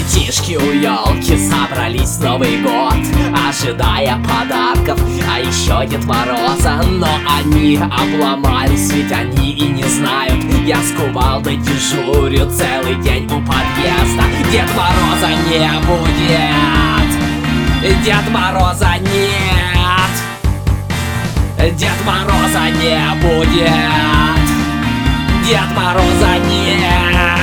Детишки у елки собрались Новый год, ожидая подарков, а еще Дед Мороза. Но они обломались, ведь они и не знают. Я с кувалдой дежурю целый день у подъезда. Дед Мороза не будет, Дед Мороза нет, Дед Мороза не будет, Дед Мороза нет.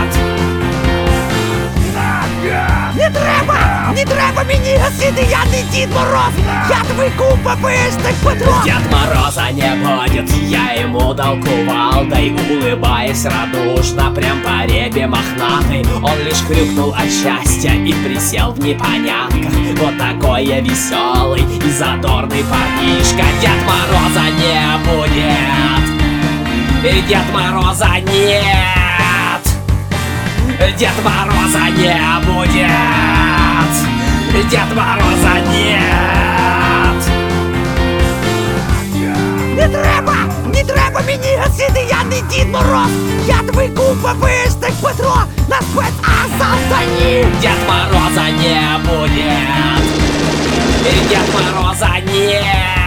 Не треба мені гасити, я не Дід Мороз. Я твій кум ППшник Петро. Дед Мороза не будет, я ему дал кувалдой, улыбаясь радушно, прям по ребе мохнатой. Он лишь крюкнул от счастья и присел в непонятках. Вот такой я веселый и задорный парнишка. Дед Мороза не будет, Дед Мороза нет, Дед Мороза не будет, Дед Мороза нет. Не треба мені гасити, я не Дід Мороз. Я твій кум ППшник Петро на спецзавданні. Дед Мороза не будет, Дед Мороза нет.